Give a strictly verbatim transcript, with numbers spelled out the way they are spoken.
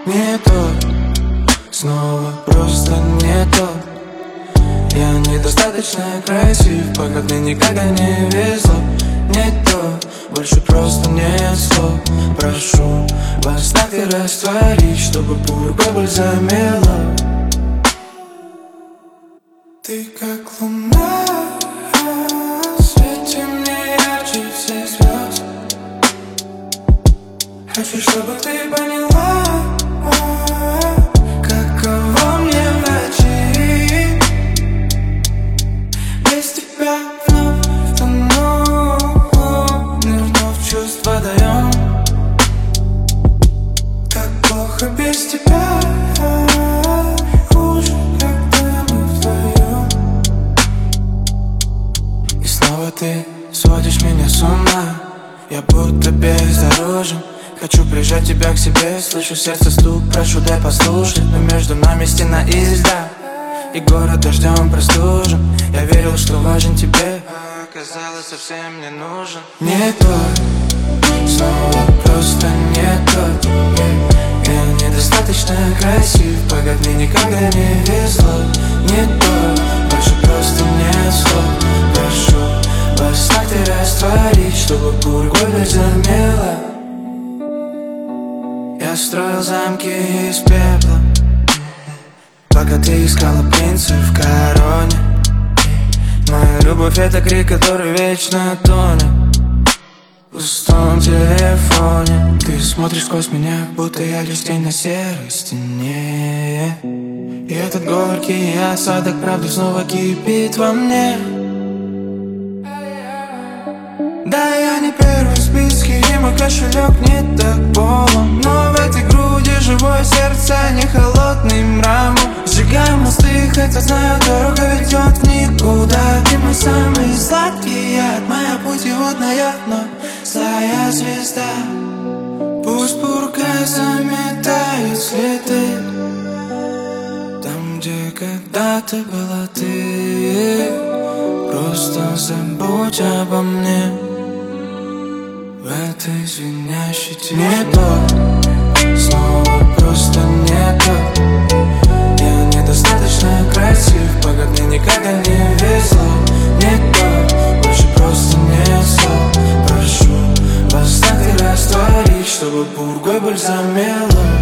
Не тот, снова просто не тот. Я недостаточно красив, пока мне никогда не везло. Не то, больше просто нет слов. Прошу вас так и растворить, чтобы пургой боль замела. Ты как луна, свети мне ярче всех звезд. Хочу, чтобы ты поняла, каково мне в ночи. Без тебя вновь тону, нырну в чувства даем. Так плохо без тебя, хуже, когда мы вдвоем. И снова ты сводишь меня с ума. Я будто бездорожен. Хочу прижать тебя к себе, слышу сердце стук, прошу дай послушать. Но между нами стена и льда, и город дождем простужен. Я верил, что важен тебе, а оказалось совсем не нужен. Не тот, снова просто не тот. Я недостаточно красив, пока мне никогда не везло. Не тот, больше просто нет слов. Прошу вас так ты растворить, чтобы пургой боль замела. Я строил замки из пепла, пока ты искала принца в короне. Моя любовь — это крик, который вечно тонет в пустом телефоне. Ты смотришь сквозь меня, будто я лишь тень на серой стене. И этот горький осадок правды снова кипит во мне. Да, я не первый в списке, и мой кошелек не так полон. Но в этой груди живое сердце, не холодный мрамор. Сжигаем мосты, хотя знаю, дорога ведет в никуда. Ты мой самый сладкий яд, моя путеводная, но злая звезда. Пусть пурга заметает следы там, где когда-то была ты. Просто забудь обо мне в этой звенящей тишине. Не то, снова просто не то. Я недостаточно красив, пока мне никогда не везло. Не то, больше просто нет слов. Прошу вас так и растворить, чтобы пургой боль замела.